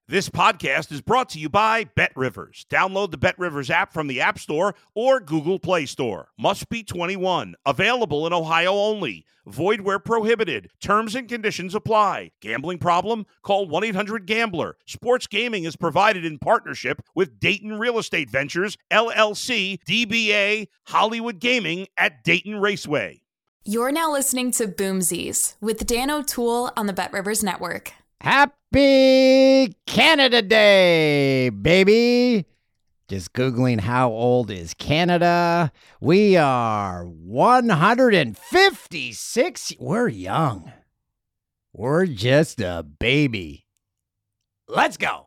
This podcast is brought to you by BetRivers. Download the BetRivers app from the App Store or Google Play Store. Must be 21. Available in Ohio only. Void where prohibited. Terms and conditions apply. Gambling problem? Call 1-800-GAMBLER. Sports gaming is provided in partnership with Dayton Real Estate Ventures, LLC, DBA, Hollywood Gaming at Dayton Raceway. You're now listening to Boomsies with Dan O'Toole on the BetRivers Network. Happy Canada Day, baby. Just Googling how old is Canada. We are 156. We're young. We're just a baby. Let's go.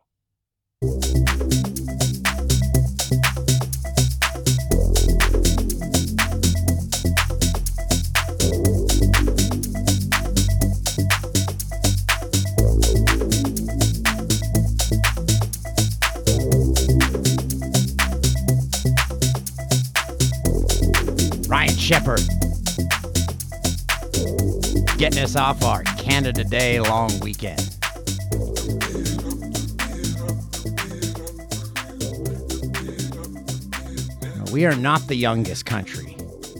Ryan Shepherd getting us off our Canada Day long weekend. We are not the youngest country.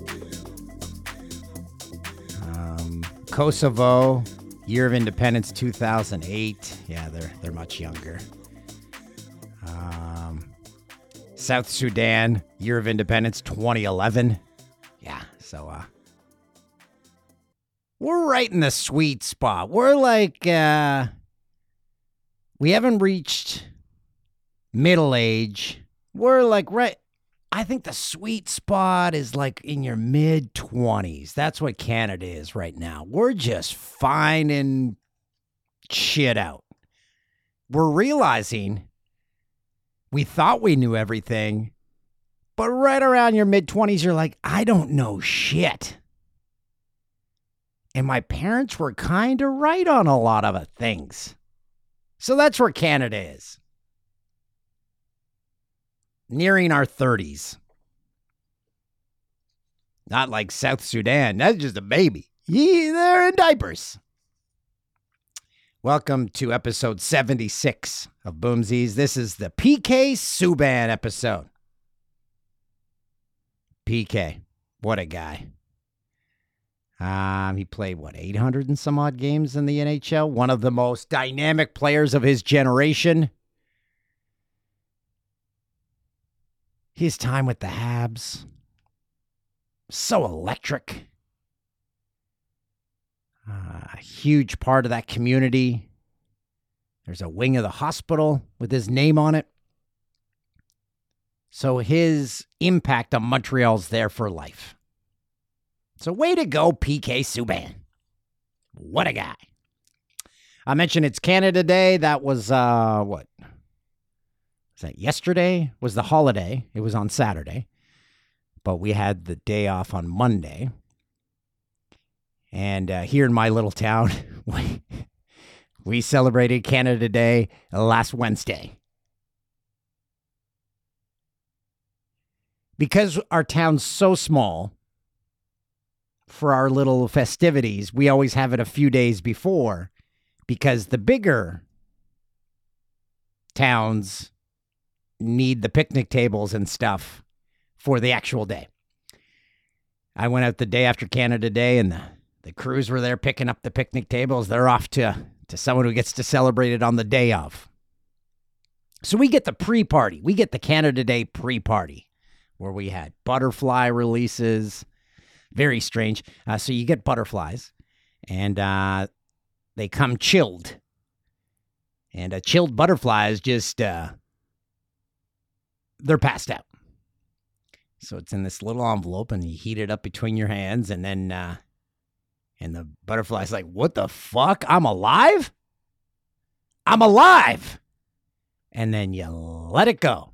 Kosovo, year of independence 2008. Yeah, they're much younger. South Sudan, year of independence 2011. So, we're right in the sweet spot. We're like, we haven't reached middle age. We're like, right. I think the sweet spot is like in your mid-20s. That's what Canada is right now. We're just finding shit out. We're realizing we thought we knew everything. But right around your mid-20s, you're like, I don't know shit. And my parents were kind of right on a lot of things. So that's where Canada is. Nearing our 30s. Not like South Sudan. That's just a baby. They're in diapers. Welcome to episode 76 of Boomsies. This is the PK Subban episode. PK, what a guy. He played, 800 and some odd games in the NHL? One of the most dynamic players of his generation. His time with the Habs, so electric. A huge part of that community. There's a wing of the hospital with his name on it. So his impact on Montreal's there for life. So way to go, PK Subban. What a guy. I mentioned it's Canada Day. That was, what? Was that yesterday? Was the holiday. It was on Saturday. But we had the day off on Monday. And here in my little town, we celebrated Canada Day last Wednesday. Because our town's so small, for our little festivities, we always have it a few days before, because the bigger towns need the picnic tables and stuff for the actual day. I went out the day after Canada Day, and the crews were there picking up the picnic tables. They're off to someone who gets to celebrate it on the day of. So we get the pre-party. We get the Canada Day pre-party, where we had butterfly releases. Very strange. So you get butterflies, and they come chilled. And a chilled butterfly is just, they're passed out. So it's in this little envelope, and you heat it up between your hands, and then, and the butterfly's like, what the fuck? I'm alive? I'm alive! And then you let it go.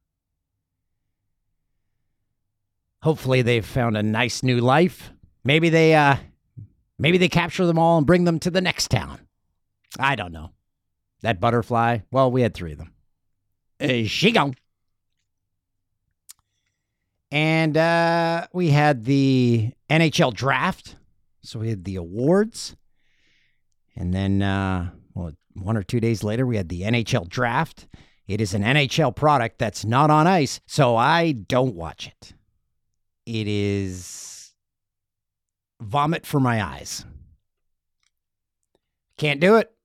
Hopefully they've found a nice new life. Maybe they capture them all and bring them to the next town. I don't know. That butterfly, well, we had 3 of them. She gone. And we had the NHL draft. So we had the awards. And then, 1 or 2 days later, we had the NHL draft. It is an NHL product that's not on ice, so I don't watch it. It is vomit for my eyes. Can't do it.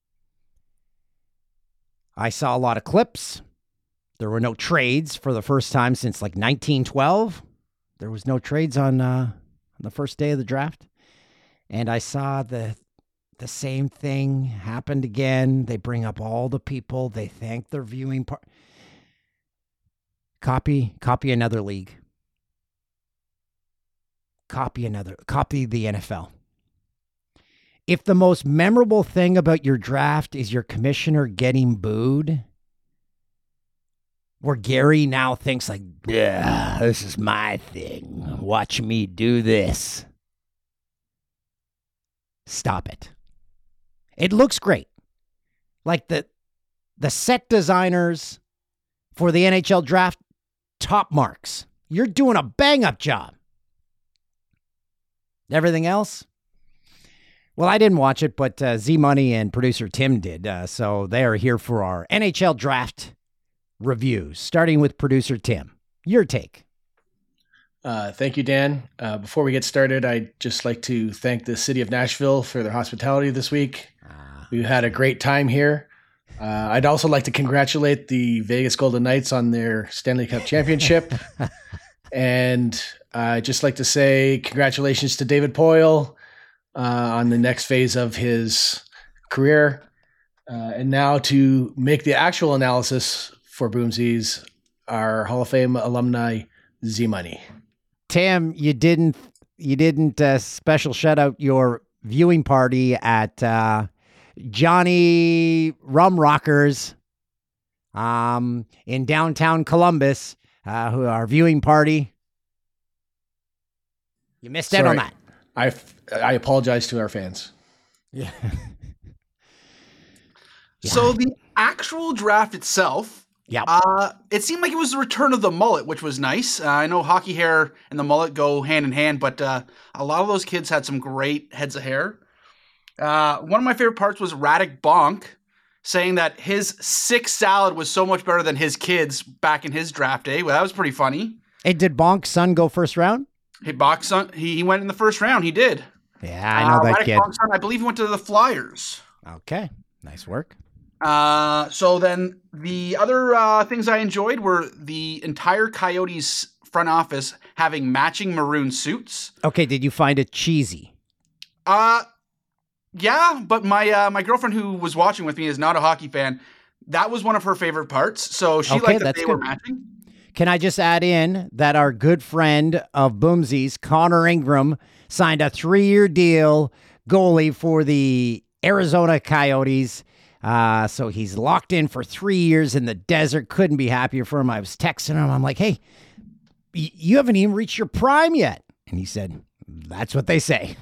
I saw a lot of clips. There were no trades for the first time since like 1912. There was no trades on the first day of the draft. And I saw the same thing happened again. They bring up all the people. They thank their viewing part. Copy another league. Copy the NFL. If the most memorable thing about your draft is your commissioner getting booed, where Gary now thinks like, yeah, this is my thing. Watch me do this. Stop it. It looks great. Like the set designers for the NHL draft, top marks. You're doing a bang-up job. Everything else? Well, I didn't watch it, but Z-Money and producer Tim did. So they are here for our NHL draft reviews, starting with producer Tim. Your take. Thank you, Dan. Before we get started, I'd just like to thank the city of Nashville for their hospitality this week. We've had a great time here. I'd also like to congratulate the Vegas Golden Knights on their Stanley Cup championship. And I'd just like to say congratulations to David Poile on the next phase of his career. And now to make the actual analysis for Boomsies, our Hall of Fame alumni, Z-Money. Tim, you didn't special shout out your viewing party at Johnny Rum Rockers in downtown Columbus, our viewing party. You missed out on that. I apologize to our fans. Yeah. So the actual draft itself, it seemed like it was the return of the mullet, which was nice. I know hockey hair and the mullet go hand in hand, but a lot of those kids had some great heads of hair. One of my favorite parts was Radek Bonk saying that his sick salad was so much better than his kids back in his draft day. Well, that was pretty funny. Hey, did Bonk's son go first round? Hey, Bonk's son, he went in the first round. He did. Yeah, I know that Radek kid. Bonk's son, I believe he went to the Flyers. Okay, nice work. So then the other things I enjoyed were the entire Coyotes front office having matching maroon suits. Okay, did you find it cheesy? Yeah, but my girlfriend who was watching with me is not a hockey fan. That was one of her favorite parts. So she liked that they were matching. Can I just add in that our good friend of Boomsies, Connor Ingram, signed a 3-year deal, goalie for the Arizona Coyotes. So he's locked in for 3 years in the desert. Couldn't be happier for him. I was texting him. I'm like, hey, you haven't even reached your prime yet. And he said, that's what they say.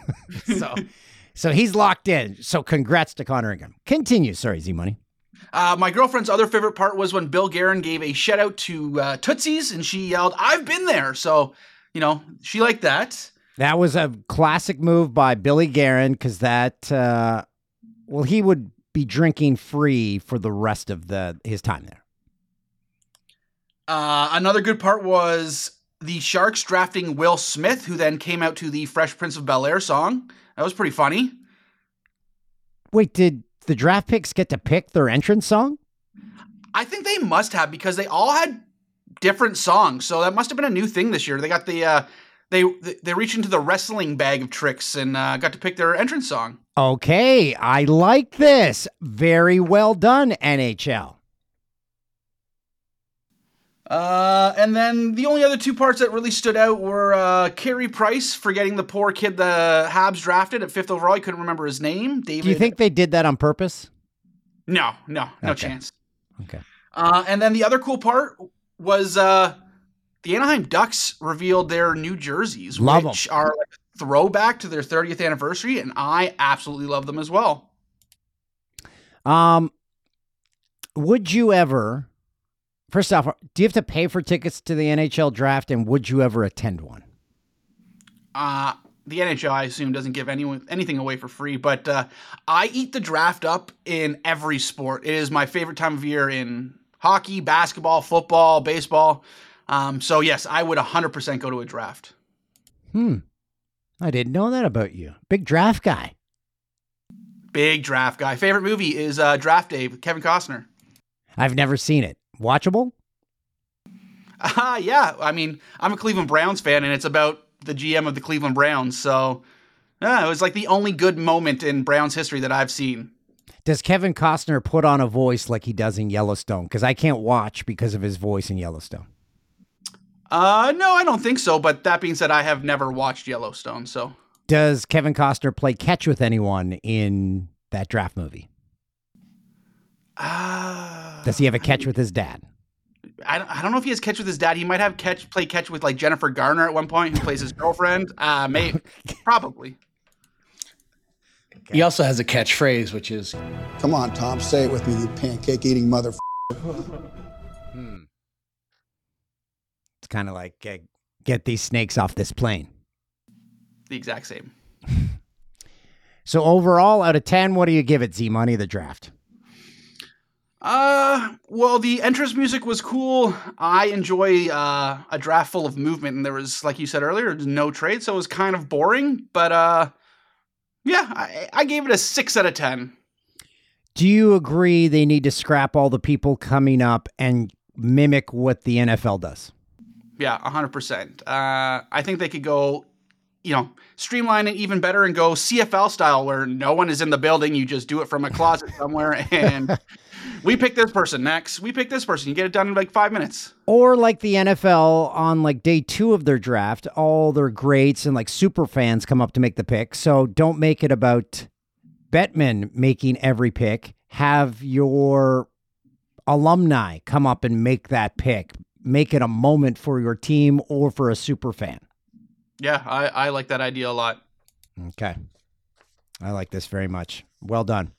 So he's locked in. So congrats to Connor Ingram. Continue. Sorry, Z-Money. My girlfriend's other favorite part was when Bill Guerin gave a shout out to Tootsie's and she yelled, I've been there. So, she liked that. That was a classic move by Billy Guerin because he would be drinking free for the rest of his time there. Another good part was the Sharks drafting Will Smith, who then came out to the Fresh Prince of Bel-Air song. That was pretty funny. Wait, did the draft picks get to pick their entrance song? I think they must have because they all had different songs. So that must have been a new thing this year. They got they reached into the wrestling bag of tricks and got to pick their entrance song. Okay, I like this. Very well done, NHL. And then the only other two parts that really stood out were Carey Price forgetting the poor kid the Habs drafted at 5th overall. I couldn't remember his name. David. Do you think they did that on purpose? No chance. Okay. And then the other cool part was the Anaheim Ducks revealed their new jerseys, which are like a throwback to their 30th anniversary, and I absolutely love them as well. Would you ever... First off, do you have to pay for tickets to the NHL draft, and would you ever attend one? the NHL, I assume, doesn't give anything away for free, but I eat the draft up in every sport. It is my favorite time of year in hockey, basketball, football, baseball. So yes, I would 100% go to a draft. I didn't know that about you. Big draft guy. Big draft guy. Favorite movie is Draft Day with Kevin Costner. I've never seen it. Watchable? Yeah. I mean, I'm a Cleveland Browns fan, and it's about the GM of the Cleveland Browns. So it was like the only good moment in Browns history that I've seen. Does Kevin Costner put on a voice like he does in Yellowstone? Because I can't watch because of his voice in Yellowstone. No, I don't think so. But that being said, I have never watched Yellowstone. So does Kevin Costner play catch with anyone in that draft movie? Does he have a catch with his dad? I don't know if he has catch with his dad. He might have play catch with like Jennifer Garner at one point, who plays his girlfriend. Maybe, probably. He also has a catchphrase, which is, "Come on, Tom, say it with me, you pancake-eating mother." It's kind of like, get these snakes off this plane. The exact same. So overall, out of 10, what do you give it, Z-Money, the draft? Well, the entrance music was cool. I enjoy a draft full of movement, and there was, like you said earlier, no trade, so it was kind of boring. But yeah, I gave it a 6 out of 10. Do you agree they need to scrap all the people coming up and mimic what the NFL does? Yeah, 100%. I think they could go, streamline it even better and go CFL style, where no one is in the building. You just do it from a closet somewhere, and we pick this person next. We pick this person. You get it done in like 5 minutes. Or like the NFL on like day 2 of their draft, all their greats and like super fans come up to make the pick. So don't make it about Bettman making every pick. Have your alumni come up and make that pick. Make it a moment for your team or for a super fan. Yeah, I like that idea a lot. Okay. I like this very much. Well done.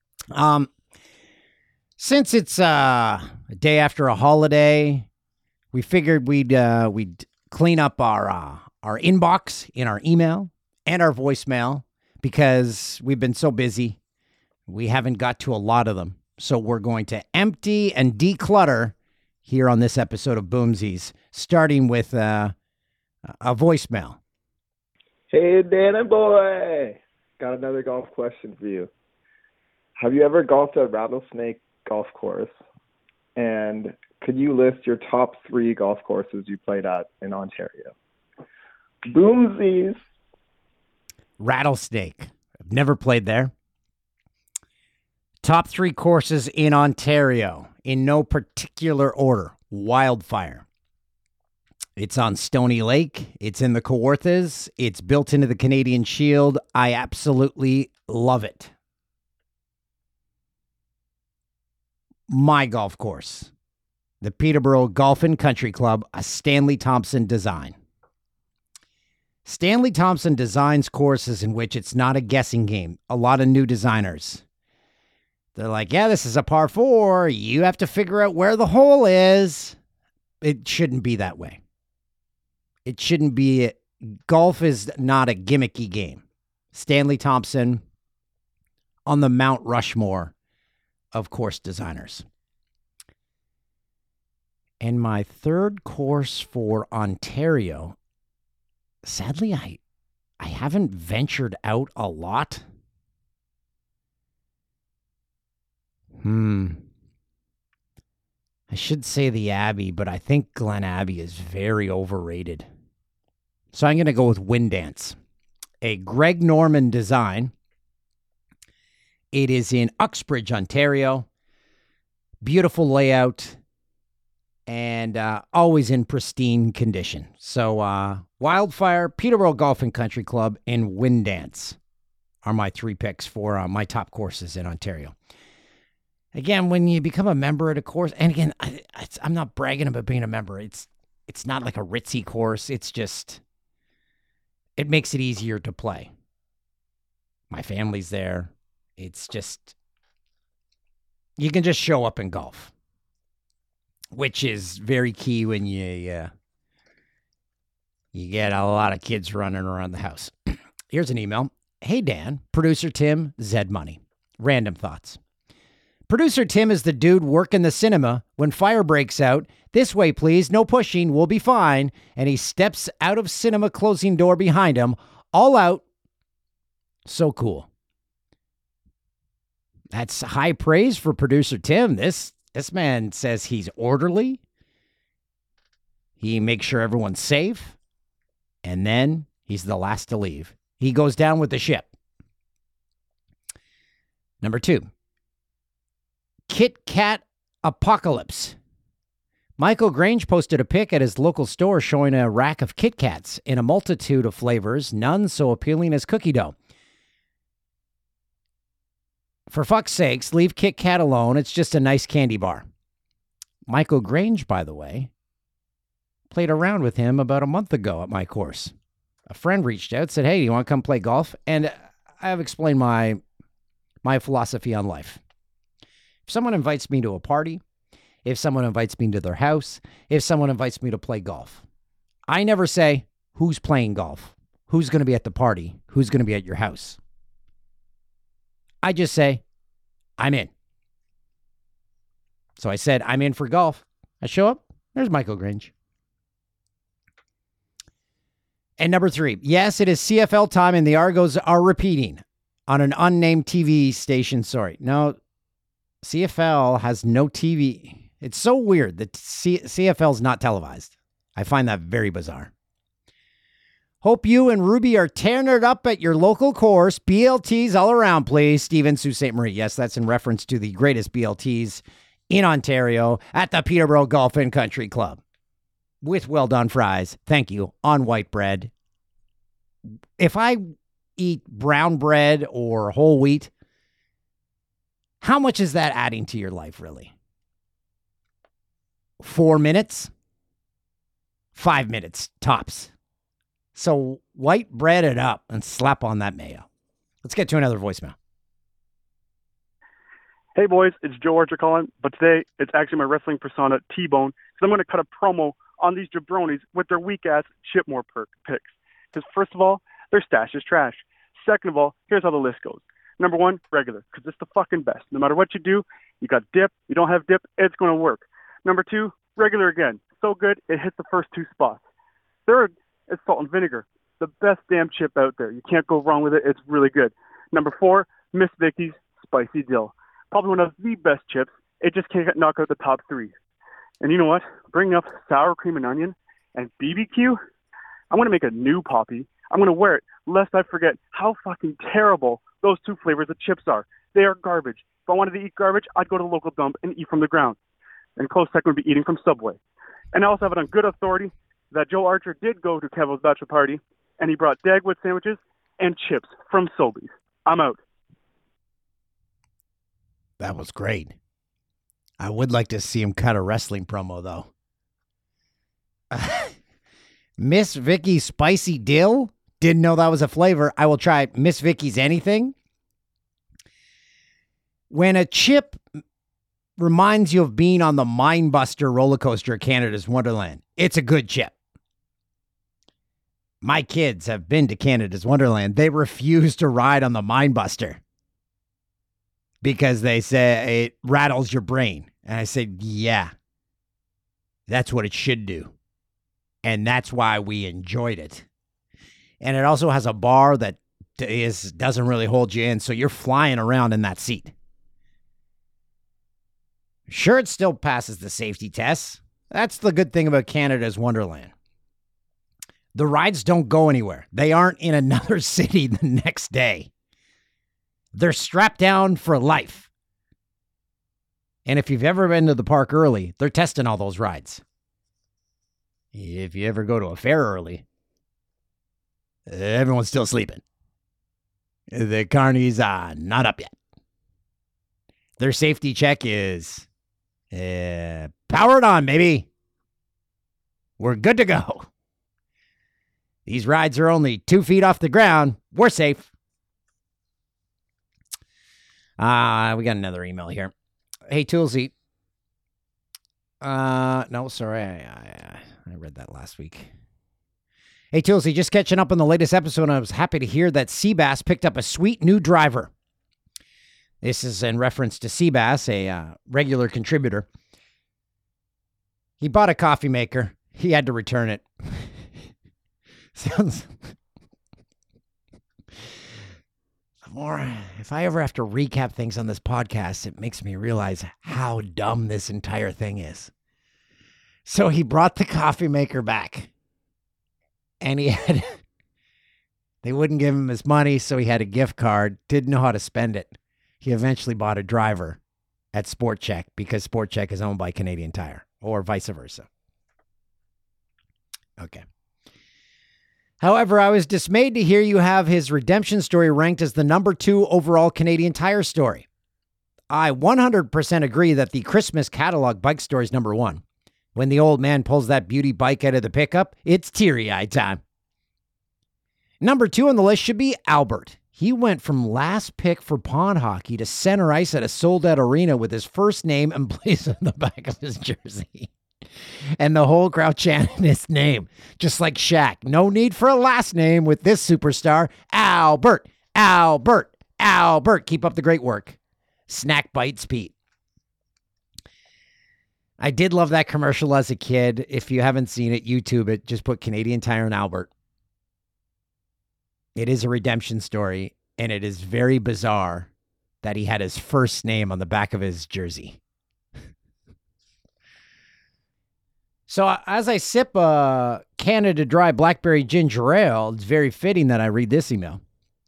Since it's a day after a holiday, we figured we'd clean up our inbox in our email and our voicemail because we've been so busy. We haven't got to a lot of them. So we're going to empty and declutter here on this episode of Boomsies, starting with a voicemail. Hey, Danny boy. Got another golf question for you. Have you ever golfed at Rattlesnake Golf Course? And could you list your top 3 golf courses you played at in Ontario? Boomsies. Rattlesnake. I've never played there. Top 3 courses in Ontario, in no particular order. Wildfire. It's on Stony Lake. It's in the Kawarthas. It's built into the Canadian Shield. I absolutely love it. My golf course, the Peterborough Golf and Country Club, a Stanley Thompson design. Stanley Thompson designs courses in which it's not a guessing game. A lot of new designers. They're like, yeah, this is a par 4. You have to figure out where the hole is. It shouldn't be that way. It shouldn't be. Golf is not a gimmicky game. Stanley Thompson on the Mount Rushmore of course designers. And my third course for Ontario, sadly, I haven't ventured out a lot. I should say the Abbey, but I think Glen Abbey is very overrated. So I'm going to go with Windance, a Greg Norman design. It is in Uxbridge, Ontario. Beautiful layout and always in pristine condition. So Wildfire, Peterborough Golf and Country Club, and Windance are my 3 picks for my top courses in Ontario. Again, when you become a member at a course, and again, I'm not bragging about being a member. It's not like a ritzy course. It's just, it makes it easier to play. My family's there. It's just, you can just show up and golf, which is very key when you You get a lot of kids running around the house. Here's an email. Hey, Dan, producer Tim, Zed Money. Random thoughts. Producer Tim is the dude working the cinema when fire breaks out. This way, please. No pushing. We'll be fine. And he steps out of cinema closing door behind him. All out. So cool. That's high praise for producer Tim. This man says he's orderly. He makes sure everyone's safe. And then he's the last to leave. He goes down with the ship. Number 2. Kit Kat apocalypse. Michael Grange posted a pic at his local store showing a rack of Kit Kats in a multitude of flavors, none so appealing as cookie dough. For fuck's sakes, leave Kit Kat alone. It's just a nice candy bar. Michael Grange, by the way, played around with him about a month ago at my course. A friend reached out, said, hey, do you want to come play golf? And I have explained my philosophy on life. If someone invites me to a party, if someone invites me to their house, if someone invites me to play golf, I never say, who's playing golf? Who's going to be at the party? Who's going to be at your house? I just say, I'm in. So I said, I'm in for golf. I show up. There's Michael Grange. And number 3, yes, it is CFL time and the Argos are repeating on an unnamed TV station. Sorry. No, CFL has no TV. It's so weird that CFL is not televised. I find that very bizarre. Hope you and Ruby are tearing it up at your local course. BLTs all around, please. Steven Sault Ste. Marie. Yes, that's in reference to the greatest BLTs in Ontario at the Peterborough Golf and Country Club. With well-done fries. Thank you. On white bread. If I eat brown bread or whole wheat, how much is that adding to your life, really? 4 minutes? 5 minutes, tops. So white bread it up and slap on that mayo. Let's get to another voicemail. Hey, boys, it's Joe Archer calling, but today it's actually my wrestling persona, T-Bone, because I'm going to cut a promo on these jabronis with their weak-ass Chipmore picks. Because first of all, their stash is trash. Second of all, here's how the list goes. Number 1, regular, because it's the fucking best. No matter what you do, you got dip, you don't have dip, it's going to work. Number 2, regular again. So good, it hits the first 2 spots. Third, it's salt and vinegar. The best damn chip out there. You can't go wrong with it. It's really good. Number 4, Miss Vicky's Spicy Dill. Probably one of the best chips. It just can't knock out the top 3. And you know what? Bring up sour cream and onion and BBQ. I'm going to make a new Poppy. I'm going to wear it lest I forget how fucking terrible those 2 flavors of chips are. They are garbage. If I wanted to eat garbage, I'd go to the local dump and eat from the ground. And close second would be eating from Subway. And I also have it on good authority that Joe Archer did go to Kevin's bachelor party, and he brought Dagwood sandwiches and chips from Sobeys. I'm out. That was great. I would like to see him cut a wrestling promo, though. Miss Vicky's Spicy Dill? Didn't know that was a flavor. I will try Miss Vicky's anything. When a chip reminds you of being on the Mindbuster roller coaster at Canada's Wonderland, it's a good chip. My kids have been to Canada's Wonderland. They refuse to ride on the Mindbuster because they say it rattles your brain. And I said, yeah, that's what it should do. And that's why we enjoyed it. And it also has a bar that doesn't really hold you in, so you're flying around in that seat. Sure, it still passes the safety tests. That's the good thing about Canada's Wonderland. The rides don't go anywhere. They aren't in another city the next day. They're strapped down for life. And if you've ever been to the park early, they're testing all those rides. If you ever go to a fair early, everyone's still sleeping. The carnies are not up yet. Their safety check is powered on, baby. We're good to go. These rides are only 2 feet off the ground. We're safe. We got another email here. Hey, Toolsy. No, sorry. I read that last week. Hey, Toolsy, just catching up on the latest episode, and I was happy to hear that Seabass picked up a sweet new driver. This is in reference to Seabass, a regular contributor. He bought a coffee maker. He had to return it. Sounds... If I ever have to recap things on this podcast, it makes me realize how dumb this entire thing is. So he brought the coffee maker back. And they wouldn't give him his money, so he had a gift card, didn't know how to spend it. He eventually bought a driver at Sport Chek because Sport Chek is owned by Canadian Tire, or vice versa. Okay. However, I was dismayed to hear you have his redemption story ranked as the number 2 overall Canadian Tire story. I 100% agree that the Christmas catalog bike story is number 1. When the old man pulls that beauty bike out of the pickup, it's teary-eye time. Number 2 on the list should be Albert. He went from last pick for pond hockey to center ice at a sold-out arena with his first name emblazoned on the back of his jersey. And the whole crowd chanted his name, just like Shaq. No need for a last name with this superstar, Albert, Albert, Albert. Keep up the great work. Snack Bites Pete. I did love that commercial as a kid. If you haven't seen it, YouTube it. Just put Canadian Tire and Albert. It is a redemption story, and it is very bizarre that he had his first name on the back of his jersey. So as I sip Canada Dry Blackberry Ginger Ale, it's very fitting that I read this email.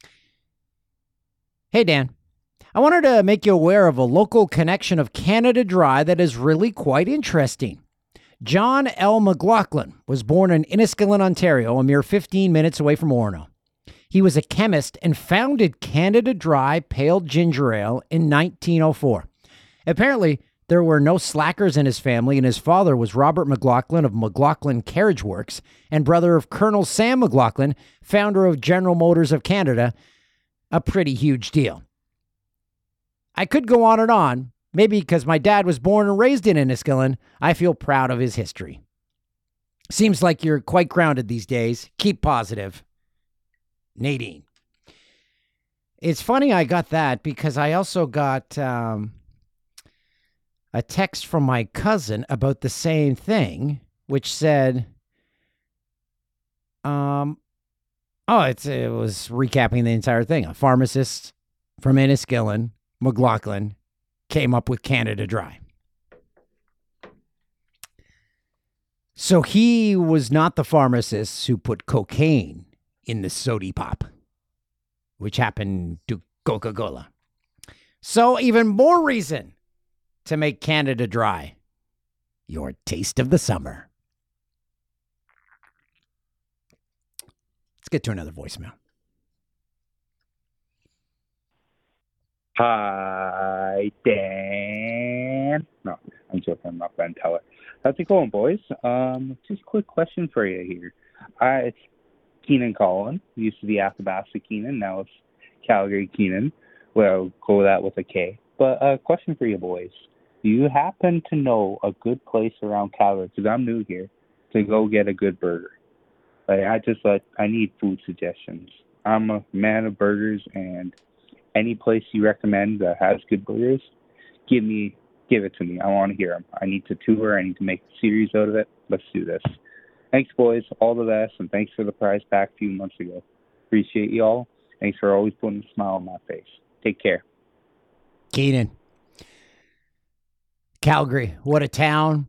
Hey, Dan. I wanted to make you aware of a local connection of Canada Dry that is really quite interesting. John L. McLaughlin was born in Enniskillen, Ontario, a mere 15 minutes away from Orono. He was a chemist and founded Canada Dry Pale Ginger Ale in 1904. Apparently, there were no slackers in his family, and his father was Robert McLaughlin of McLaughlin Carriage Works and brother of Colonel Sam McLaughlin, founder of General Motors of Canada. A pretty huge deal. I could go on, maybe because my dad was born and raised in Enniskillen. I feel proud of his history. Seems like you're quite grounded these days. Keep positive. Nadine. It's funny I got that because I also got a text from my cousin about the same thing, which said, it was recapping the entire thing. A pharmacist from Enniskillen, McLaughlin, came up with Canada Dry. So he was not the pharmacist who put cocaine in the sody pop, which happened to Coca-Cola. So even more reason to make Canada Dry your taste of the summer. Let's get to another voicemail. Hi, Dan. No, I'm joking. I'm not Ben Teller. How's it going, boys? Just a quick question for you here. It's Keenan Collin. Used to be Athabasca Keenan. Now it's Calgary Keenan. Well, go with that with a K. But a question for you, boys. Do you happen to know a good place around Calgary, because I'm new here, to go get a good burger? I need food suggestions. I'm a man of burgers, and any place you recommend that has good burgers, give it to me. I want to hear them. I need to tour. I need to make a series out of it. Let's do this. Thanks, boys. All the best, and thanks for the prize pack a few months ago. Appreciate you all. Thanks for always putting a smile on my face. Take care. Keenan. Calgary, what a town.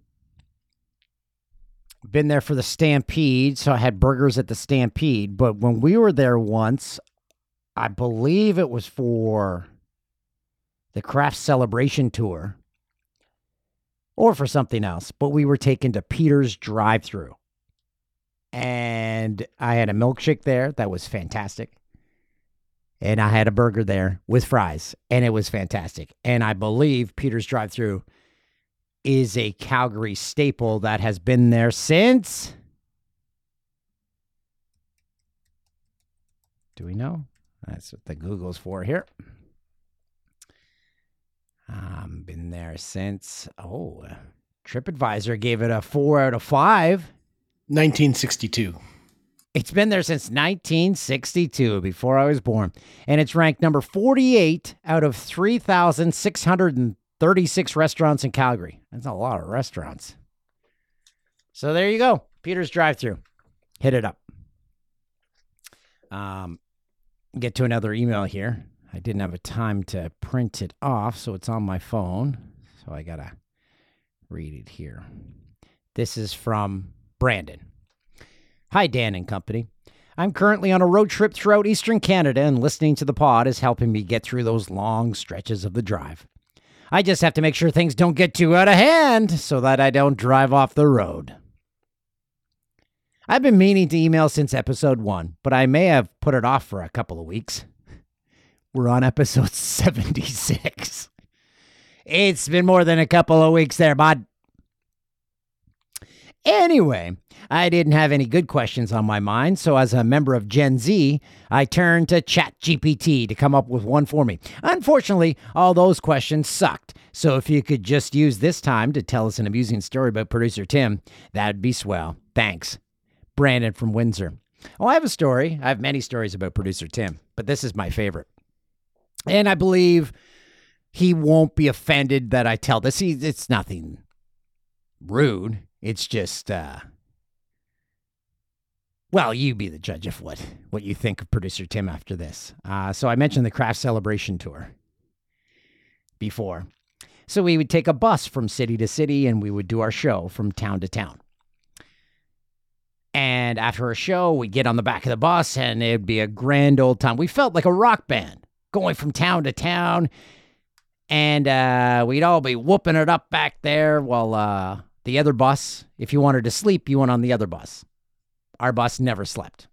Been there for the Stampede, so I had burgers at the Stampede. But when we were there once, I believe it was for the Craft Celebration Tour or for something else, but we were taken to Peter's Drive-Thru. And I had a milkshake there that was fantastic. And I had a burger there with fries, and it was fantastic. And I believe Peter's Drive-Thru is a Calgary staple that has been there since... Do we know? That's what the Google's for here. Been there since... TripAdvisor gave it a 4 out of 5. 1962. It's been there since 1962, before I was born. And it's ranked number 48 out of 3,636 restaurants in Calgary. That's a lot of restaurants. So there you go. Peter's Drive-Thru. Hit it up. Get to another email here. I didn't have a time to print it off, so it's on my phone. So I got to read it here. This is from Brandon. Hi, Dan and company. I'm currently on a road trip throughout Eastern Canada, and listening to the pod is helping me get through those long stretches of the drive. I just have to make sure things don't get too out of hand so that I don't drive off the road. I've been meaning to email since episode 1, but I may have put it off for a couple of weeks. We're on episode 76. It's been more than a couple of weeks there, bud. Anyway, I didn't have any good questions on my mind, so as a member of Gen Z, I turned to ChatGPT to come up with one for me. Unfortunately, all those questions sucked, so if you could just use this time to tell us an amusing story about producer Tim, that'd be swell. Thanks. Brandon from Windsor. Oh, I have a story. I have many stories about producer Tim, but this is my favorite. And I believe he won't be offended that I tell this. It's nothing rude. It's just, well, you be the judge of what you think of producer Tim after this. So I mentioned the Craft Celebration Tour before. So we would take a bus from city to city, and we would do our show from town to town. And after a show, we'd get on the back of the bus, and it'd be a grand old time. We felt like a rock band going from town to town, and we'd all be whooping it up back there while the other bus, if you wanted to sleep, you went on the other bus. Our bus never slept.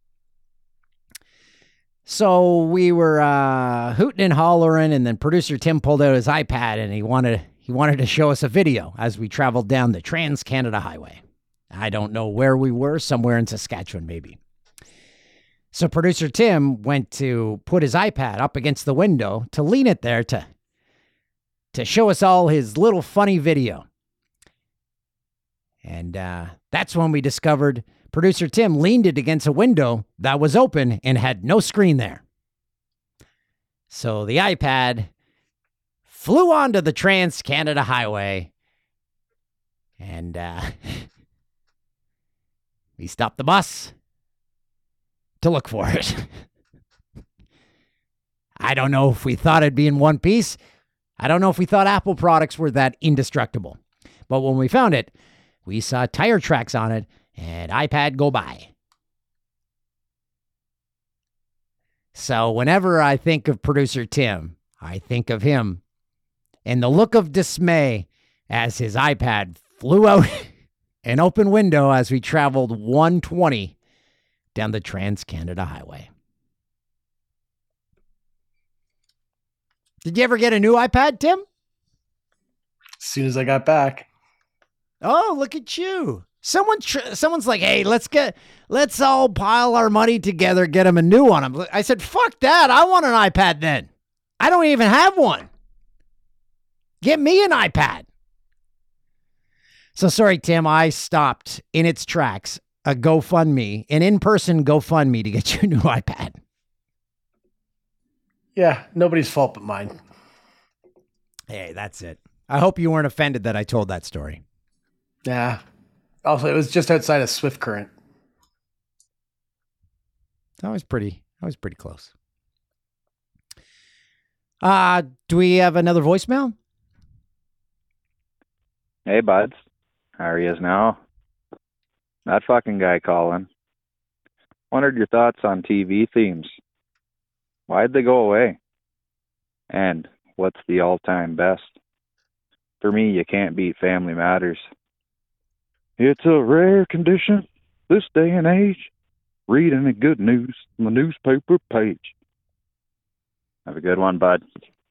So we were hooting and hollering, and then producer Tim pulled out his iPad, and he wanted to show us a video as we traveled down the Trans-Canada Highway. I don't know where we were, somewhere in Saskatchewan maybe. So producer Tim went to put his iPad up against the window to lean it there to show us all his little funny video. And that's when we discovered producer Tim leaned it against a window that was open and had no screen there. So the iPad flew onto the Trans-Canada Highway, and we stopped the bus to look for it. I don't know if we thought it'd be in one piece. I don't know if we thought Apple products were that indestructible. But when we found it, we saw tire tracks on it and iPad go by. So whenever I think of producer Tim, I think of him and the look of dismay as his iPad flew out an open window as we traveled 120 down the Trans-Canada Highway. Did you ever get a new iPad, Tim? As soon as I got back. Oh, look at you. Someone's like, hey, let's all pile our money together, get him a new one. I said, fuck that. I want an iPad then. I don't even have one. Get me an iPad. So sorry, Tim, I stopped in its tracks a GoFundMe, an in-person GoFundMe to get you a new iPad. Yeah, nobody's fault but mine. Hey, that's it. I hope you weren't offended that I told that story. Yeah. Also, it was just outside of Swift Current. I was pretty close. Do we have another voicemail? Hey, buds. How are yous now? That fucking guy calling. Wondered your thoughts on TV themes. Why'd they go away? And what's the all-time best? For me, you can't beat Family Matters. It's a rare condition, this day and age, reading the good news on the newspaper page. Have a good one, bud.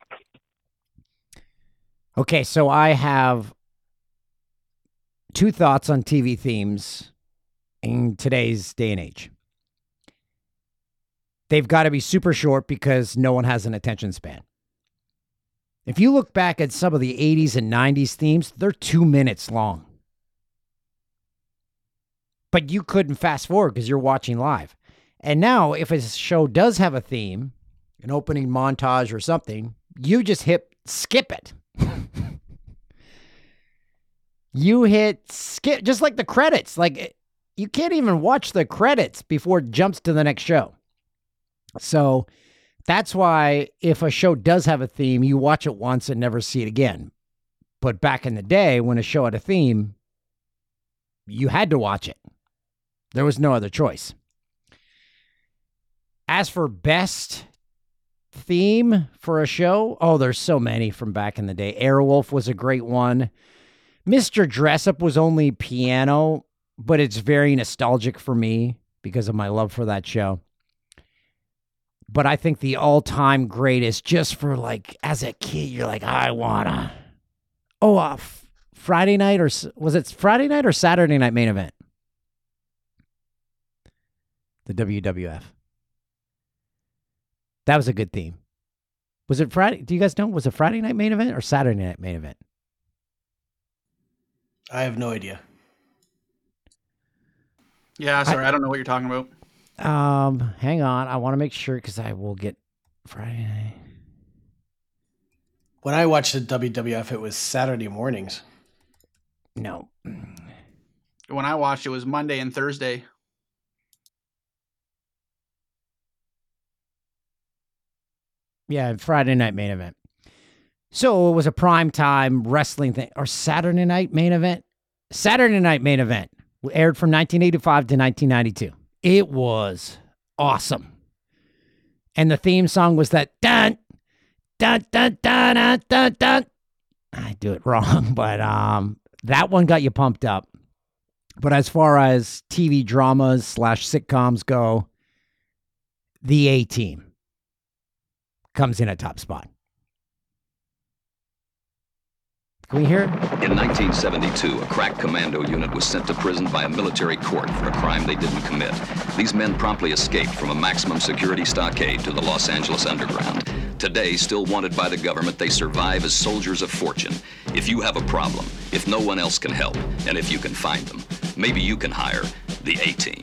Okay, so I have two thoughts on TV themes in today's day and age. They've got to be super short because no one has an attention span. If you look back at some of the 80s and 90s themes, they're 2 minutes long. But you couldn't fast forward because you're watching live. And now if a show does have a theme, an opening montage or something, you just hit skip it. You hit skip, just like the credits. Like, you can't even watch the credits before it jumps to the next show. So that's why if a show does have a theme, you watch it once and never see it again. But back in the day, when a show had a theme, you had to watch it. There was no other choice. As for best theme for a show, oh, there's so many from back in the day. Airwolf was a great one. Mr. Dressup was only piano, but it's very nostalgic for me because of my love for that show. But I think the all-time greatest, just for like, as a kid, you're like, I wanna. Oh, Friday night, or was it Friday night or Saturday night main event? The WWF. That was a good theme. Was it Friday? Do you guys know? Was it Friday night main event or Saturday night main event? I have no idea. Yeah, sorry, I don't know what you're talking about. Hang on. I want to make sure because I will get Friday night. When I watched the WWF, it was Saturday mornings. No. When I watched, it was Monday and Thursday. Yeah, Friday night main event. So it was a primetime wrestling thing. Or Saturday night main event? Saturday night main event. Aired from 1985 to 1992. It was awesome. And the theme song was that dun, dun, dun, dun, dun, dun, dun. I do it wrong, but that one got you pumped up. But as far as TV dramas / sitcoms go, the A-Team comes in at top spot. Can we hear it? In 1972, a crack commando unit was sent to prison by a military court for a crime they didn't commit. These men promptly escaped from a maximum security stockade to the Los Angeles underground. Today, still wanted by the government, they survive as soldiers of fortune. If you have a problem, if no one else can help, and if you can find them, maybe you can hire the A-Team.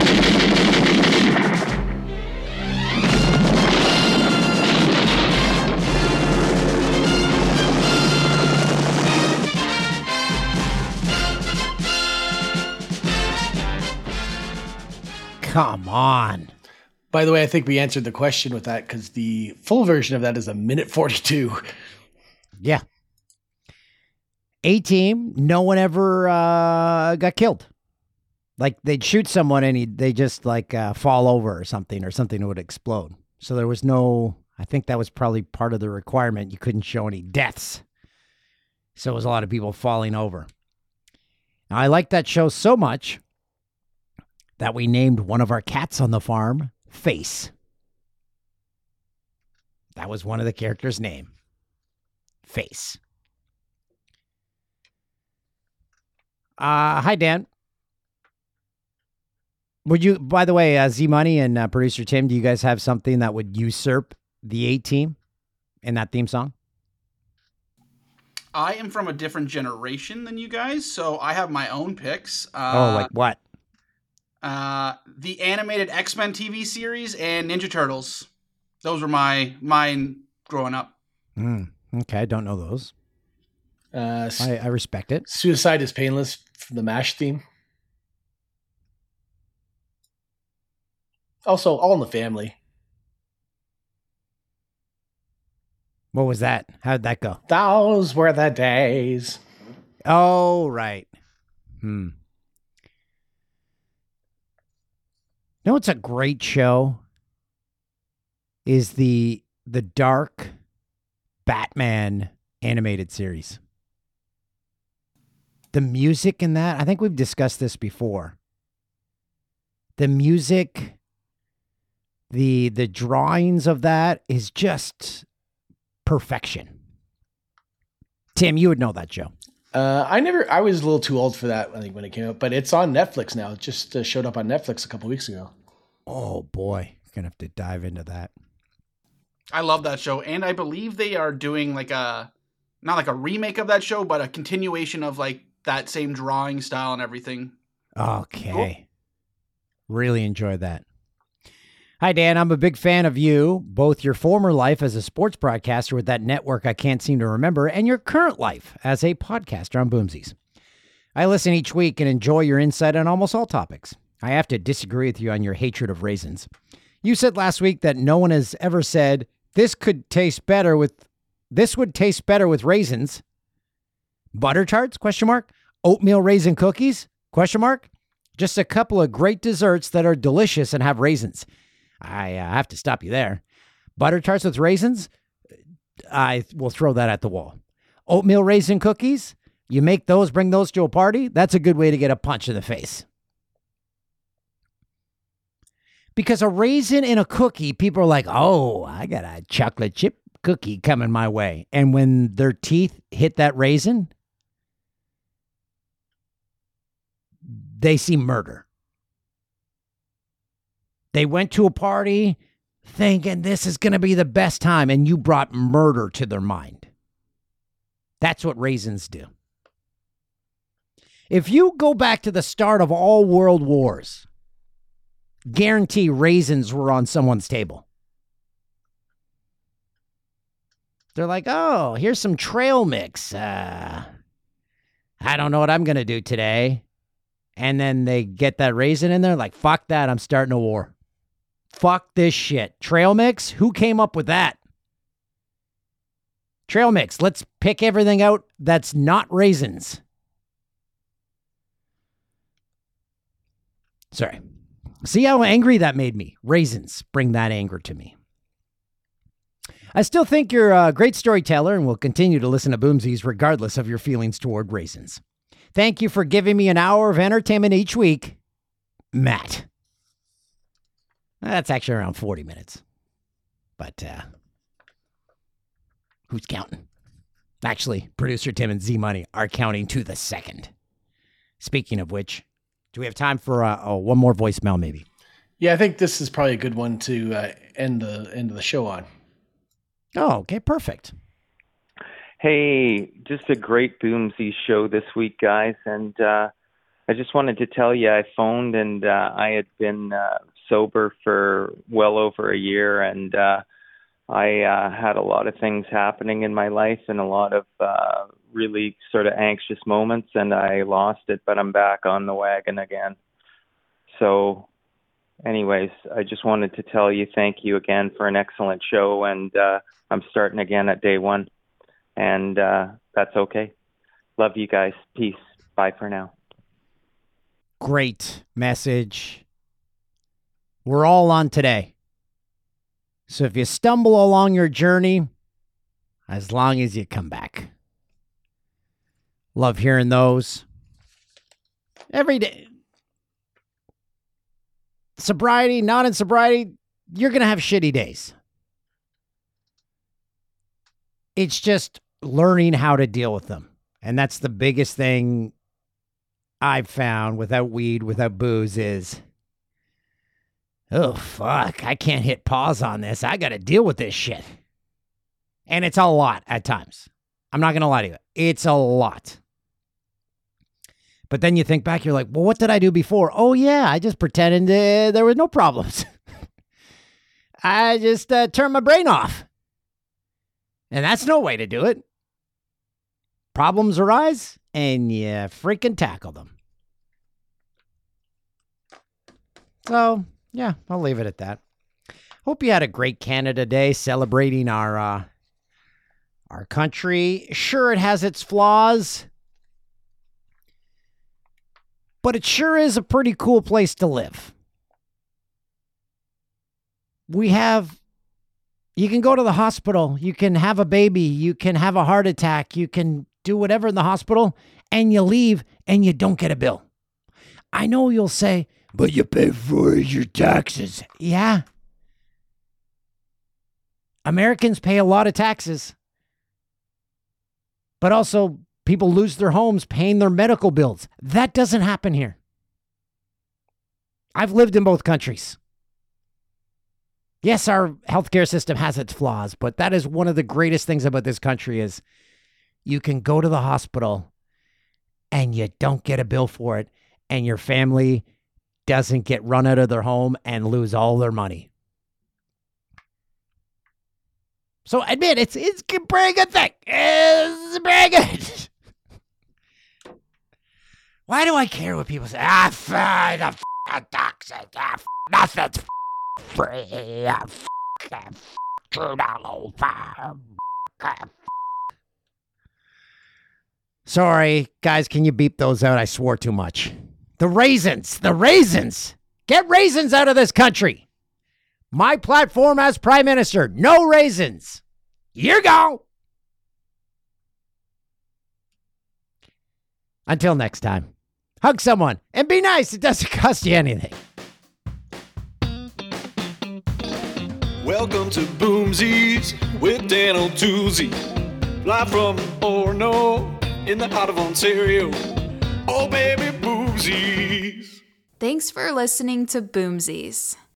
Come on. By the way, I think we answered the question with that because the full version of that is 1:42. Yeah. A-Team, no one ever got killed. Like they'd shoot someone and they just like fall over or something would explode. So there was no, I think that was probably part of the requirement. You couldn't show any deaths. So it was a lot of people falling over. Now, I like that show so much that we named one of our cats on the farm Face. That was one of the characters' name. Face. Hi, Dan. Would you, by the way, Z-Money and producer Tim, do you guys have something that would usurp the A-Team in that theme song? I am from a different generation than you guys, so I have my own picks. Like what? The animated X-Men TV series and Ninja Turtles. Those were mine growing up. Okay, I don't know those. I respect it. Suicide is Painless from the MASH theme. Also, All in the Family. What was that? How'd that go? Those were the days. Oh, right. You know what's a great show? Is the Dark Batman animated series. The music in that, I think we've discussed this before. The music, the drawings of that is just perfection. Tim, you would know that show. I was a little too old for that, I think, when it came out, but it's on Netflix now. It just showed up on Netflix a couple weeks ago. Oh boy, gonna have to dive into that. I love that show, and I believe they are doing like not like a remake of that show, but a continuation of like that same drawing style and everything. Okay. Really enjoyed that. Hi, Dan. I'm a big fan of you, both your former life as a sports broadcaster with that network I can't seem to remember, and your current life as a podcaster on Boomsies. I listen each week and enjoy your insight on almost all topics. I have to disagree with you on your hatred of raisins. You said last week that no one has ever said this would taste better with raisins. Butter tarts? ? Oatmeal raisin cookies? ? Just a couple of great desserts that are delicious and have raisins. I have to stop you there. Butter tarts with raisins? I will throw that at the wall. Oatmeal raisin cookies? You make those, bring those to a party? That's a good way to get a punch in the face. Because a raisin in a cookie, people are like, oh, I got a chocolate chip cookie coming my way. And when their teeth hit that raisin, they see murder. They went to a party thinking this is going to be the best time, and you brought murder to their mind. That's what raisins do. If you go back to the start of all world wars, guarantee raisins were on someone's table. They're like, oh, here's some trail mix. I don't know what I'm going to do today. And then they get that raisin in there, like, fuck that, I'm starting a war. Fuck this shit. Trail mix? Who came up with that? Trail mix. Let's pick everything out that's not raisins. Sorry. See how angry that made me? Raisins bring that anger to me. I still think you're a great storyteller and will continue to listen to Boomsies regardless of your feelings toward raisins. Thank you for giving me an hour of entertainment each week, Matt. That's actually around 40 minutes. But who's counting? Actually, producer Tim and Z-Money are counting to the second. Speaking of which, do we have time for one more voicemail maybe? Yeah, I think this is probably a good one to end the show on. Oh, okay, perfect. Hey, just a great Boomsy show this week, guys. And I just wanted to tell you I phoned and I had been sober for well over a year. And I had a lot of things happening in my life and a lot of really sort of anxious moments. And I lost it, but I'm back on the wagon again. So anyways, I just wanted to tell you thank you again for an excellent show. And I'm starting again at day one. And that's okay. Love you guys. Peace. Bye for now. Great message. We're all on today. So if you stumble along your journey, as long as you come back. Love hearing those. Every day. Sobriety, not in sobriety, you're going to have shitty days. It's just learning how to deal with them. And that's the biggest thing I've found without weed, without booze is, oh, fuck, I can't hit pause on this. I got to deal with this shit. And it's a lot at times. I'm not going to lie to you. It's a lot. But then you think back, you're like, well, what did I do before? Oh, yeah, I just pretended there were no problems. I just turned my brain off. And that's no way to do it. Problems arise, and you freaking tackle them. So, yeah, I'll leave it at that. Hope you had a great Canada Day celebrating our country. Sure, it has its flaws, but it sure is a pretty cool place to live. You can go to the hospital, you can have a baby, you can have a heart attack, you can do whatever in the hospital, and you leave and you don't get a bill. I know you'll say, but you pay for your taxes. Yeah. Americans pay a lot of taxes. But also, people lose their homes paying their medical bills. That doesn't happen here. I've lived in both countries. Yes, our healthcare system has its flaws, but that is one of the greatest things about this country is you can go to the hospital and you don't get a bill for it, and your family doesn't get run out of their home and lose all their money. So admit it's a pretty good thing. It's very good. Why do I care what people say? The toxic. Nothing's free. Sorry, guys, can you beep those out? I swore too much. The raisins. Get raisins out of this country. My platform as Prime Minister, no raisins. You go. Until next time, hug someone and be nice. It doesn't cost you anything. Welcome to Boomsies with Dan O'Toole. Live from Orono in the heart of Ontario. Oh, baby, Boomsies. Thanks for listening to Boomsies.